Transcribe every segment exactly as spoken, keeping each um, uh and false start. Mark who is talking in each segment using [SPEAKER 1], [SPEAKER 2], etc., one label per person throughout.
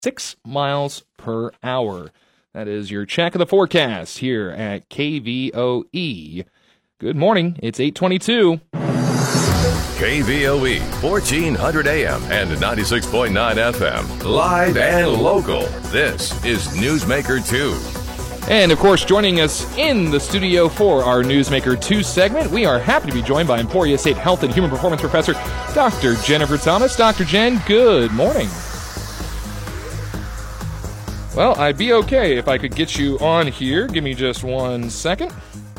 [SPEAKER 1] six miles per hour. That is your check of the forecast here at K V O E. Good morning. It's eight twenty-two.
[SPEAKER 2] K V O E, fourteen hundred A M and ninety-six point nine F M. Live and local. This is Newsmaker two.
[SPEAKER 1] And, of course, joining us in the studio for our Newsmaker two segment, we are happy to be joined by Emporia State Health and Human Performance Professor, Doctor Jennifer Thomas. Doctor Jen, good morning. Well, I'd be okay if I could get you on here. Give me just one second.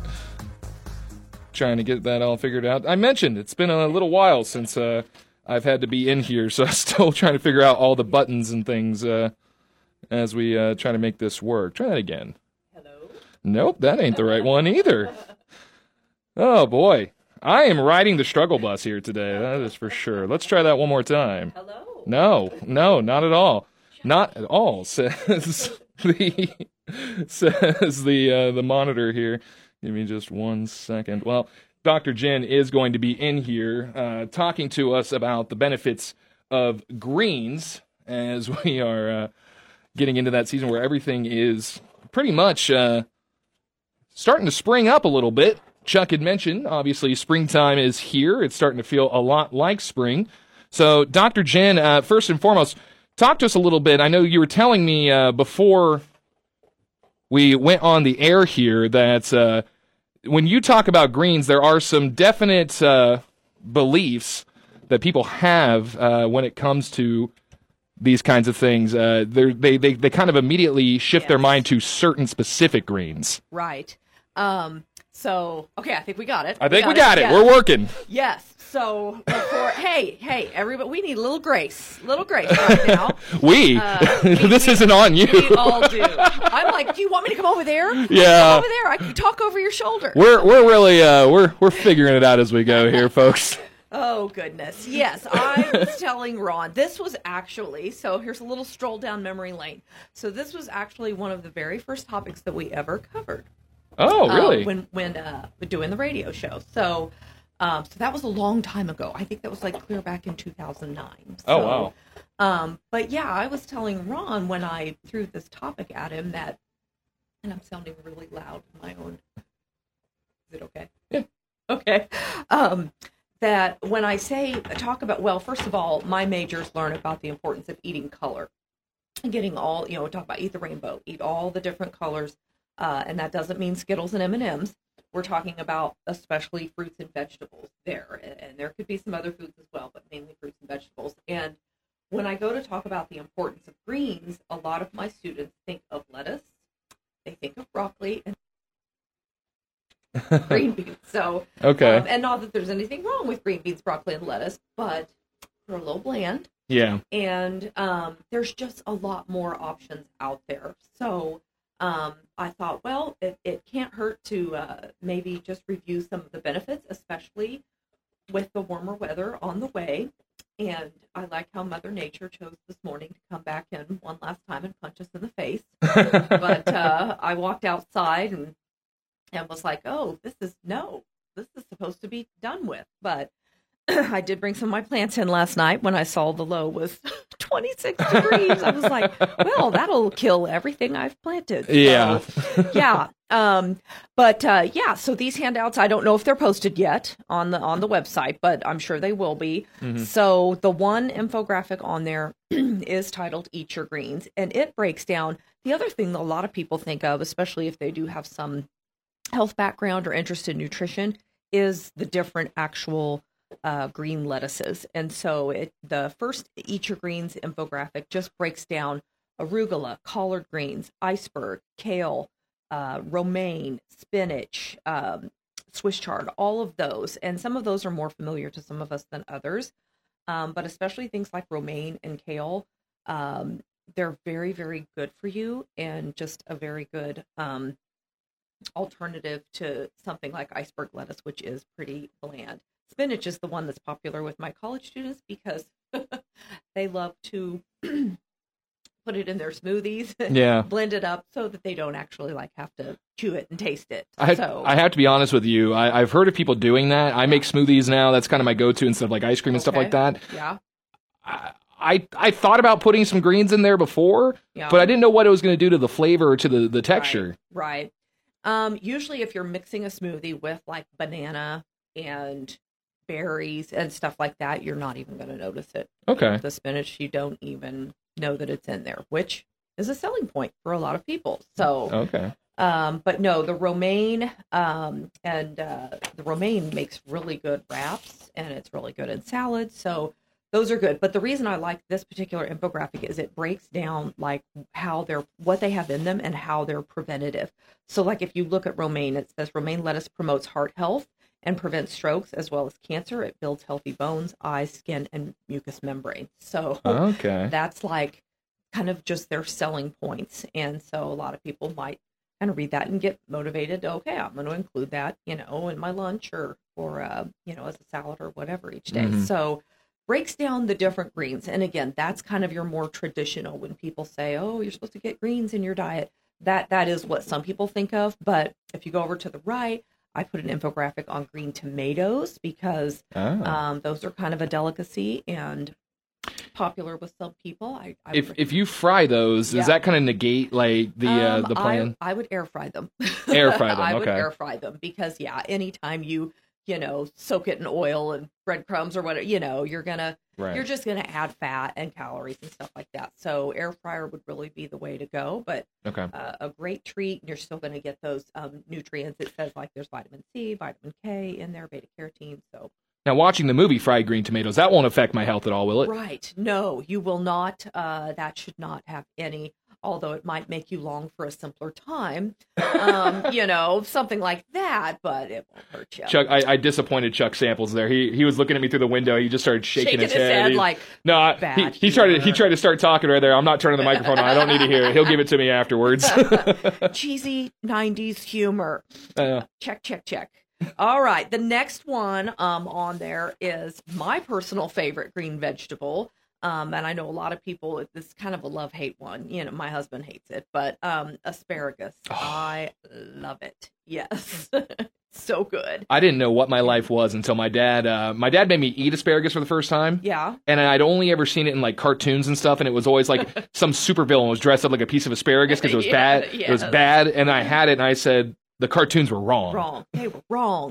[SPEAKER 1] Trying to get that all figured out. I mentioned it's been a little while since uh, I've had to be in here, so I'm still trying to figure out all the buttons and things uh, as we uh, try to make this work. Try that again.
[SPEAKER 3] Hello?
[SPEAKER 1] Nope, that ain't the right one either. Oh, boy. I am riding the struggle bus here today, that is for sure. Let's try that one more time.
[SPEAKER 3] Hello?
[SPEAKER 1] No, no, not at all. Not at all, says the says the uh, the monitor here. Give me just one second. Well, Doctor Jen is going to be in here uh, talking to us about the benefits of greens as we are uh, getting into that season where everything is pretty much uh, starting to spring up a little bit. Chuck had mentioned, obviously, springtime is here. It's starting to feel a lot like spring. So, Doctor Jen, uh, first and foremost, talk to us a little bit. I know you were telling me uh, before we went on the air here that uh, when you talk about greens, there are some definite uh, beliefs that people have uh, when it comes to these kinds of things. Uh, they, they, they kind of immediately shift
[SPEAKER 3] Yes.
[SPEAKER 1] their mind to certain specific greens.
[SPEAKER 3] Right. Um, so, okay, I think we got it.
[SPEAKER 1] I think we got it. We're working.
[SPEAKER 3] Yes. So, before, hey, hey, everybody, we need a little grace. Little grace right now.
[SPEAKER 1] We?
[SPEAKER 3] Uh, we
[SPEAKER 1] this
[SPEAKER 3] we,
[SPEAKER 1] isn't on you.
[SPEAKER 3] We all do. I'm like, do you want me to come over there?
[SPEAKER 1] Yeah.
[SPEAKER 3] Come over there. I can talk over your shoulder.
[SPEAKER 1] We're we're really uh we're we're figuring it out as we go here, folks.
[SPEAKER 3] Oh, goodness. Yes, I was telling Ron, this was actually, so here's a little stroll down memory lane. So this was actually one of the very first topics that we ever covered.
[SPEAKER 1] Oh, really?
[SPEAKER 3] Uh, when when uh, doing the radio show. So um, so that was a long time ago. I think that was like clear back in two thousand nine. So,
[SPEAKER 1] Oh, wow.
[SPEAKER 3] Um, but yeah, I was telling Ron when I threw this topic at him that, and I'm sounding really loud in my own. Is it okay?
[SPEAKER 1] Yeah.
[SPEAKER 3] Okay. Um, that when I say talk about, well, first of all, my majors learn about the importance of eating color and getting all, you know, talk about eat the rainbow, eat all the different colors. Uh, and that doesn't mean Skittles and M and M's. We're talking about especially fruits and vegetables there. And, and there could be some other foods as well, but mainly fruits and vegetables. And when I go to talk about the importance of greens, a lot of my students think of lettuce, they think of broccoli, and green beans. So,
[SPEAKER 1] Okay.
[SPEAKER 3] um, and not that there's anything wrong with green beans, broccoli, and lettuce, but they're a little bland.
[SPEAKER 1] Yeah.
[SPEAKER 3] And um, there's just a lot more options out there. So um, I thought, well, it, it can't hurt to uh, maybe just review some of the benefits, especially with the warmer weather on the way. And I like how Mother Nature chose this morning to come back in one last time and punch us in the face. But uh, I walked outside and and was like, oh, this is, no, this is supposed to be done with. But I did bring some of my plants in last night when I saw the low was twenty-six degrees. I was like, well, that'll kill everything I've planted. So,
[SPEAKER 1] Yeah.
[SPEAKER 3] yeah. Um, but uh, yeah, so these handouts, I don't know if they're posted yet on the on the website, but I'm sure they will be.
[SPEAKER 1] Mhm.
[SPEAKER 3] So the one infographic on there is titled Eat Your Greens, and it breaks down the other thing that a lot of people think of, especially if they do have some health background or interest in nutrition, is the different actual uh, green lettuces. And so it the first Eat Your Greens infographic just breaks down arugula, collard greens, iceberg, kale, uh, romaine, spinach, um, Swiss chard, all of those. And some of those are more familiar to some of us than others. Um, but especially things like romaine and kale, um, they're very, very good for you and just a very good um, alternative to something like iceberg lettuce, which is pretty bland. Spinach is the one that's popular with my college students because they love to put it in their smoothies,
[SPEAKER 1] Yeah.
[SPEAKER 3] blend it up so that they don't actually like have to chew it and taste it.
[SPEAKER 1] I,
[SPEAKER 3] so
[SPEAKER 1] I have to be honest with you. I, I've heard of people doing that. I make smoothies now. That's kind of my go-to instead of like ice cream and stuff
[SPEAKER 3] Okay.
[SPEAKER 1] like that.
[SPEAKER 3] yeah,
[SPEAKER 1] I, I I thought about putting some greens in there before,
[SPEAKER 3] Yeah.
[SPEAKER 1] but I didn't know what it was going to do to the flavor or to the, the texture.
[SPEAKER 3] Right. right. Um, usually if you're mixing a smoothie with like banana and berries and stuff like that, you're not even going to notice it.
[SPEAKER 1] Okay.
[SPEAKER 3] The spinach, you don't even know that it's in there, which is a selling point for a lot of people. So,
[SPEAKER 1] Okay.
[SPEAKER 3] um, but no, the romaine, um, and, uh, the romaine makes really good wraps and it's really good in salads. So those are good. But the reason I like this particular infographic is it breaks down like how they're, what they have in them and how they're preventative. So like if you look at romaine, it says romaine lettuce promotes heart health and prevents strokes as well as cancer. It builds healthy bones, eyes, skin, and mucous membrane. So
[SPEAKER 1] Okay.
[SPEAKER 3] that's like kind of just their selling points. And so a lot of people might kind of read that and get motivated. Okay, I'm going to include that, you know, in my lunch or, or, uh, you know, as a salad or whatever each day.
[SPEAKER 1] Mhm.
[SPEAKER 3] So breaks down the different greens. And again, that's kind of your more traditional when people say, oh, you're supposed to get greens in your diet. That, that is what some people think of. But if you go over to the right, I put an infographic on green tomatoes because
[SPEAKER 1] Oh.
[SPEAKER 3] um, those are kind of a delicacy and popular with some people. I, I
[SPEAKER 1] If
[SPEAKER 3] would,
[SPEAKER 1] if you fry those,
[SPEAKER 3] Yeah.
[SPEAKER 1] does that kind of negate like the uh,
[SPEAKER 3] um,
[SPEAKER 1] the plan?
[SPEAKER 3] I, I would air fry them.
[SPEAKER 1] Air fry them,
[SPEAKER 3] I would
[SPEAKER 1] okay.
[SPEAKER 3] air fry them because yeah, anytime you you know soak it in oil and breadcrumbs or whatever, you know you're gonna
[SPEAKER 1] Right.
[SPEAKER 3] you're just gonna add fat and calories and stuff like that. So air fryer would really be the way to go. But
[SPEAKER 1] Okay.
[SPEAKER 3] uh, a great treat, and you're still gonna get those um, nutrients. It says like there's vitamin C, vitamin K in there, beta carotene. So
[SPEAKER 1] Now, watching the movie Fried Green Tomatoes, that won't affect my health at all, will it?
[SPEAKER 3] right, no, you will not. Uh, that should not have any. Although it might make you long for a simpler time, um, you know, something like that, but it won't hurt you.
[SPEAKER 1] Chuck, I, I disappointed Chuck Samples there. He he was looking at me through the window. He just started shaking,
[SPEAKER 3] Shaking
[SPEAKER 1] his,
[SPEAKER 3] his head
[SPEAKER 1] He-
[SPEAKER 3] like
[SPEAKER 1] no, I-
[SPEAKER 3] bad
[SPEAKER 1] he, he tried to he
[SPEAKER 3] humor.
[SPEAKER 1] tried to start talking right there. I'm not turning the microphone on. I don't need to hear it. He'll give it to me afterwards.
[SPEAKER 3] cheesy nineties humor.
[SPEAKER 1] Uh,
[SPEAKER 3] Check, check, check. All right, the next one um, on there is my personal favorite green vegetable. Um, and I know a lot of people, this is kind of a love-hate one. You know, my husband hates it, but um, asparagus.
[SPEAKER 1] Oh.
[SPEAKER 3] I love it. Yes. So good.
[SPEAKER 1] I didn't know what my life was until my dad. Uh, my dad made me eat asparagus for the first time.
[SPEAKER 3] Yeah.
[SPEAKER 1] And I'd only ever seen it in like cartoons and stuff, and it was always like some supervillain was dressed up like a piece of asparagus because it was
[SPEAKER 3] Yeah,
[SPEAKER 1] bad. It was
[SPEAKER 3] yes.
[SPEAKER 1] bad, and I had it, and I said the cartoons were wrong.
[SPEAKER 3] Wrong. They were wrong.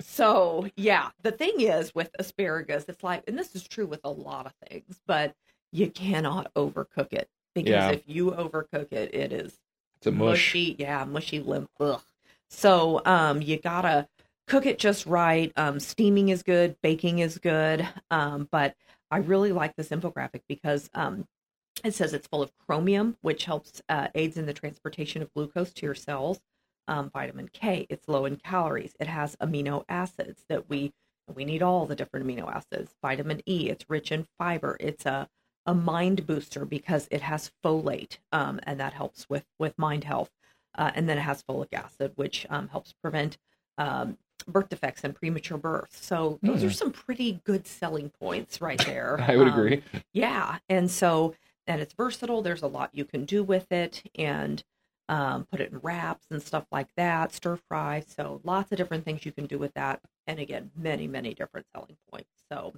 [SPEAKER 3] So, yeah, the thing is with asparagus, it's like, and this is true with a lot of things, but you cannot overcook it because
[SPEAKER 1] Yeah.
[SPEAKER 3] if you overcook it, it is
[SPEAKER 1] It's a mush.
[SPEAKER 3] mushy. Yeah, mushy limp. Ugh. So, um, you gotta cook it just right. Um, steaming is good, baking is good. Um, but I really like this infographic because um, it says it's full of chromium, which helps uh, aids in the transportation of glucose to your cells. Um, vitamin K, it's low in calories. It has amino acids that we we need all the different amino acids. Vitamin E, it's rich in fiber. It's a a mind booster because it has folate, um, and that helps with with mind health. Uh, and then it has folic acid, which um, helps prevent um, birth defects and premature birth. So those
[SPEAKER 1] Hmm.
[SPEAKER 3] are some pretty good selling points right there.
[SPEAKER 1] I would
[SPEAKER 3] Um,
[SPEAKER 1] agree.
[SPEAKER 3] yeah, and so and it's versatile. There's a lot you can do with it, and um, put it in wraps and stuff like that, stir fry. So lots of different things you can do with that. And again, many, many different selling points. So,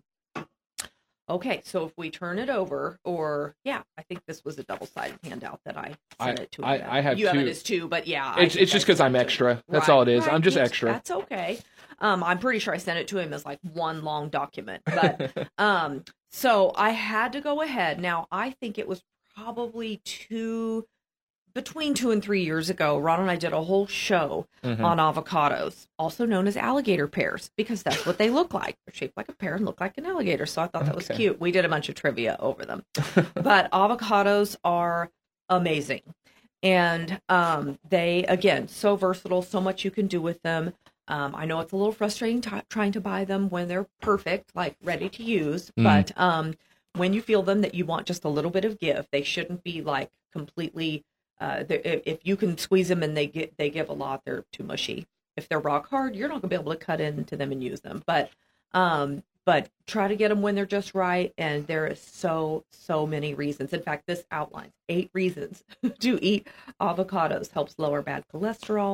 [SPEAKER 3] okay. So if we turn it over, or yeah, I think this was a double-sided handout that I sent
[SPEAKER 1] I-
[SPEAKER 3] it to.
[SPEAKER 1] I-
[SPEAKER 3] you.
[SPEAKER 1] I have
[SPEAKER 3] You have
[SPEAKER 1] two.
[SPEAKER 3] it as two, but yeah. I
[SPEAKER 1] It's
[SPEAKER 3] think
[SPEAKER 1] it's just
[SPEAKER 3] I
[SPEAKER 1] because I'm
[SPEAKER 3] sent it.
[SPEAKER 1] extra. That's
[SPEAKER 3] Right,
[SPEAKER 1] all it is.
[SPEAKER 3] right.
[SPEAKER 1] I'm just
[SPEAKER 3] It's-
[SPEAKER 1] extra.
[SPEAKER 3] That's okay. Um, I'm pretty sure I sent it to him as like one long document, but um, so I had to go ahead. Now I think it was probably two, between two and three years ago. Ron and I did a whole show
[SPEAKER 1] Mhm.
[SPEAKER 3] on avocados, also known as alligator pears, because that's what they look like. They're shaped like a pear and look like an alligator. So I thought that was
[SPEAKER 1] Okay.
[SPEAKER 3] cute. We did a bunch of trivia over them, but avocados are amazing. And um, they, again, so versatile, so much you can do with them. Um, I know it's a little frustrating t- trying to buy them when they're perfect, like ready to use.
[SPEAKER 1] Mm.
[SPEAKER 3] But um, when you feel them that you want just a little bit of give, they shouldn't be like completely. Uh, they're- if if you can squeeze them and they get they give a lot, they're too mushy. If they're rock hard, you're not gonna be able to cut into them and use them. But um, but try to get them when they're just right. And there is so so many reasons. In fact, this outlines eight reasons to eat avocados. Helps lower bad cholesterol.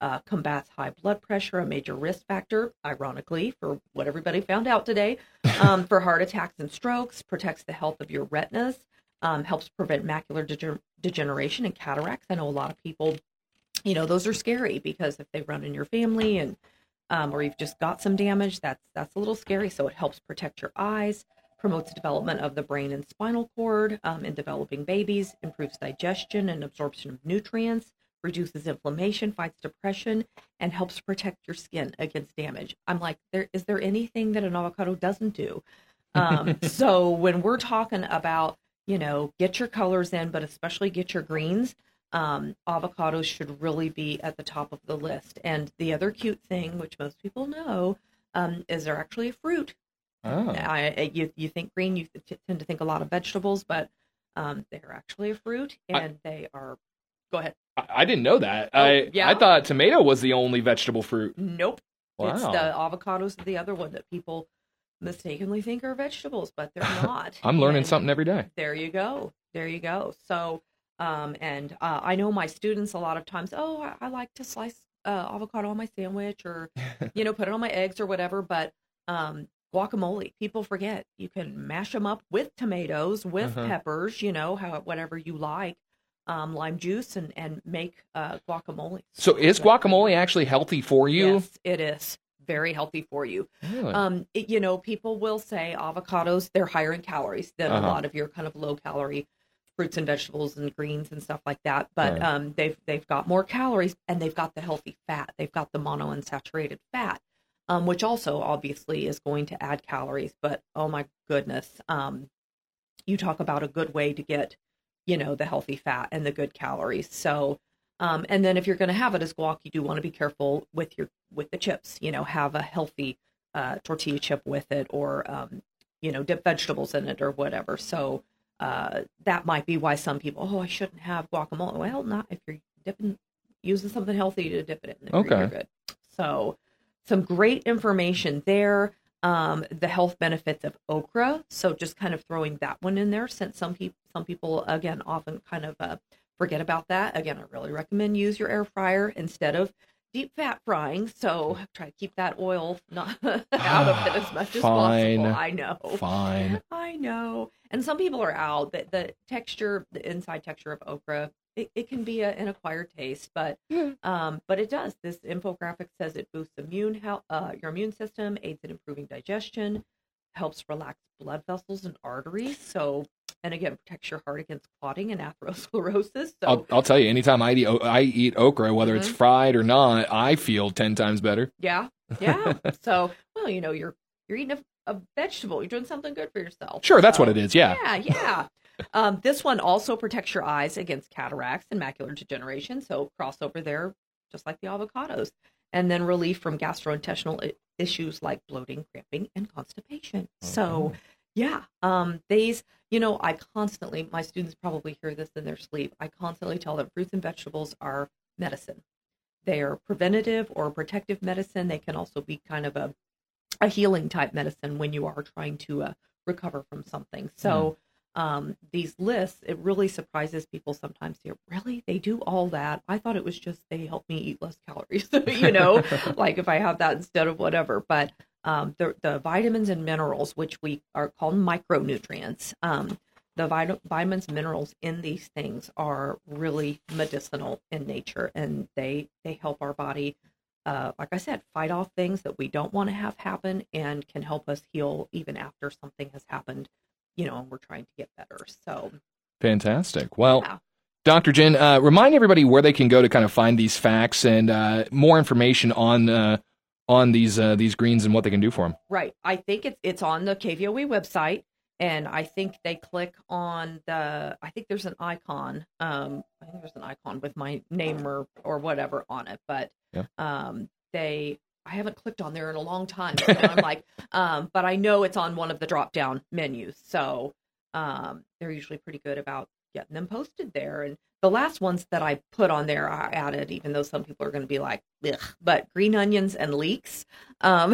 [SPEAKER 3] uh, combats high blood pressure, a major risk factor, ironically, for what everybody found out today, um, for heart attacks and strokes, protects the health of your retinas, um, helps prevent macular dege- degeneration and cataracts. I know a lot of people, you know, those are scary because if they run in your family and um, or you've just got some damage, that's that's a little scary. So it helps protect your eyes, promotes development of the brain and spinal cord um, in developing babies, improves digestion and absorption of nutrients, reduces inflammation, fights depression, and helps protect your skin against damage. I'm like, there is there anything that an avocado doesn't do? Um, so when we're talking about, you know, get your colors in, but especially get your greens, um, avocados should really be at the top of the list. And the other cute thing, which most people know, um, is they're actually a fruit.
[SPEAKER 1] Oh.
[SPEAKER 3] I, you you think green, you t- tend to think a lot of vegetables, but um, they're actually a fruit, and I, they are. Go ahead.
[SPEAKER 1] I, I didn't know that.
[SPEAKER 3] Oh,
[SPEAKER 1] I
[SPEAKER 3] yeah?
[SPEAKER 1] I thought tomato was the only vegetable fruit.
[SPEAKER 3] Nope.
[SPEAKER 1] Wow.
[SPEAKER 3] It's the avocados, the other one that people mistakenly think are vegetables, but they're not.
[SPEAKER 1] I'm learning
[SPEAKER 3] and
[SPEAKER 1] something every day.
[SPEAKER 3] There you go. There you go. So, um, and uh, I know my students a lot of times. Oh, I, I like to slice uh, avocado on my sandwich, or you know, put it on my eggs or whatever. But um, guacamole, people forget you can mash them up with tomatoes, with
[SPEAKER 1] Uh-huh.
[SPEAKER 3] peppers, you know, how whatever you like, um, lime juice, and and make uh, guacamole.
[SPEAKER 1] So is
[SPEAKER 3] good.
[SPEAKER 1] guacamole actually healthy for you?
[SPEAKER 3] Yes, it is very healthy for you.
[SPEAKER 1] Really?
[SPEAKER 3] Um, it, you know, people will say avocados, they're higher in calories than
[SPEAKER 1] Uh-huh.
[SPEAKER 3] a lot of your kind of low calorie fruits and vegetables and greens and stuff like that. But
[SPEAKER 1] Right.
[SPEAKER 3] um, they've they've got more calories, and they've got the healthy fat. They've got the monounsaturated fat, um, which also obviously is going to add calories. But oh my goodness, um, you talk about a good way to get, you know, the healthy fat and the good calories. So, um, and then if you're going to have it as guac, you do want to be careful with your with the chips. You know, have a healthy uh, tortilla chip with it, or um, you know, dip vegetables in it or whatever. So uh, that might be why some people, oh, I shouldn't have guacamole. Well, not if you're dipping, using something healthy to dip it in. Then
[SPEAKER 1] Okay.
[SPEAKER 3] you're good. So some great information there. Um, the health benefits of okra. So just kind of throwing that one in there, since some people, some people again, often kind of uh, forget about that. Again, I really recommend use your air fryer instead of deep fat frying. So try to keep that oil not out of it as much as
[SPEAKER 1] Fine.
[SPEAKER 3] possible. I know.
[SPEAKER 1] Fine.
[SPEAKER 3] I know. And some people are out that the texture, the inside texture of okra, it, it can be a, an acquired taste, but
[SPEAKER 1] Yeah.
[SPEAKER 3] um, but it does. This infographic says it boosts immune health, uh, your immune system, aids in improving digestion, helps relax blood vessels and arteries. So, and again, protects your heart against clotting and atherosclerosis. So,
[SPEAKER 1] I'll, I'll tell you, anytime I eat, o- I eat okra, whether it's
[SPEAKER 3] Mhm.
[SPEAKER 1] fried or not, I feel ten times better.
[SPEAKER 3] yeah, yeah. So, well, you know, you're you're eating a, a vegetable. You're doing something good for yourself.
[SPEAKER 1] Sure, that's
[SPEAKER 3] So,
[SPEAKER 1] what it is. Yeah.
[SPEAKER 3] Yeah, yeah. Um, this one also protects your eyes against cataracts and macular degeneration. So crossover there, just like the avocados. And then relief from gastrointestinal i- issues like bloating, cramping, and constipation. So, yeah, um, these, you know, I constantly, my students probably hear this in their sleep. I constantly tell them fruits and vegetables are medicine. They are preventative or protective medicine. They can also be kind of a, a healing type medicine when you are trying to uh, recover from something. So, um, these lists, it really surprises people sometimes. Here, really, they do all that? I thought it was just they help me eat less calories, you know, like if I have that instead of whatever. But um, the the vitamins and minerals, which we are called micronutrients, um, the vit- vitamins, minerals in these things are really medicinal in nature, and they they help our body. Uh, like I said, fight off things that we don't want to have happen, and can help us heal even after something has happened, you know, and we're trying to get better. So,
[SPEAKER 1] Fantastic. Well,
[SPEAKER 3] yeah.
[SPEAKER 1] Doctor Jen, uh, remind everybody where they can go to kind of find these facts and uh, more information on uh, on these uh, these greens and what they can do for them.
[SPEAKER 3] Right. I think it's it's on the K V O E website, and I think they click on the. I think there's an icon. Um, I think there's an icon with my name or or whatever on it, but
[SPEAKER 1] Yeah.
[SPEAKER 3] um, they. I haven't clicked on there in a long time, so I'm like, um, but I know it's on one of the drop down menus, so um, they're usually pretty good about getting them posted there. And the last ones that I put on there, I added, even though some people are going to be like, ugh, but green onions and leeks. Um,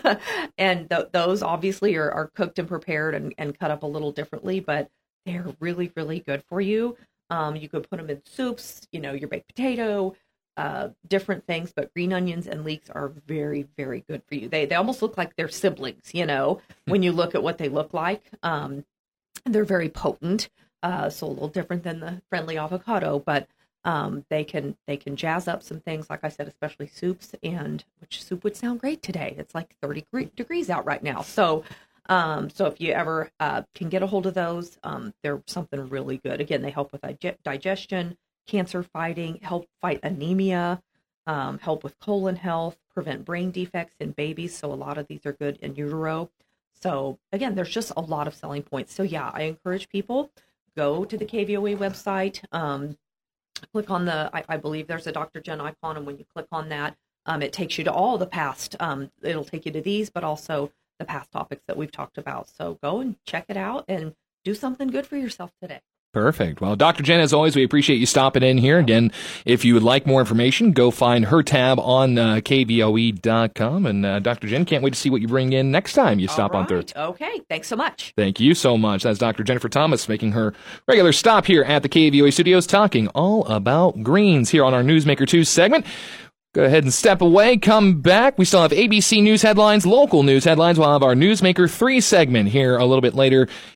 [SPEAKER 3] and th- those obviously are, are cooked and prepared and, and cut up a little differently, but they're really, really good for you. Um, you could put them in soups, you know, your baked potato, uh, different things, but green onions and leeks are very, very good for you. They they almost look like they're siblings, you know, when you look at what they look like. Um, they're very potent, uh, so a little different than the friendly avocado, but um, they can they can jazz up some things, like I said, especially soups, and which soup would sound great today. It's like thirty degrees out right now, so. Um, so if you ever uh, can get a hold of those, um, they're something really good. Again, they help with dig- digestion, cancer fighting, help fight anemia, um, help with colon health, prevent brain defects in babies. So a lot of these are good in utero. So again, there's just a lot of selling points. So yeah, I encourage people, go to the K V O A website, um, click on the, I, I believe there's a Doctor Jen icon. And when you click on that, um, it takes you to all the past, um, it'll take you to these, but also the past topics that we've talked about. So go and check it out and do something good for yourself today.
[SPEAKER 1] Perfect. Well, Doctor Jen, as always, we appreciate you stopping in here. Again, if you would like more information, go find her tab on uh, K V O E dot com. And uh, Doctor Jen, can't wait to see what you bring in next time you stop
[SPEAKER 3] All
[SPEAKER 1] on through.
[SPEAKER 3] right. Okay. Thanks so much.
[SPEAKER 1] Thank you so much. That's Doctor Jennifer Thomas making her regular stop here at the K V O E studios, talking all about greens here on our Newsmaker two segment. Go ahead and step away, come back. We still have A B C News headlines, local news headlines. We'll have our Newsmaker three segment here a little bit later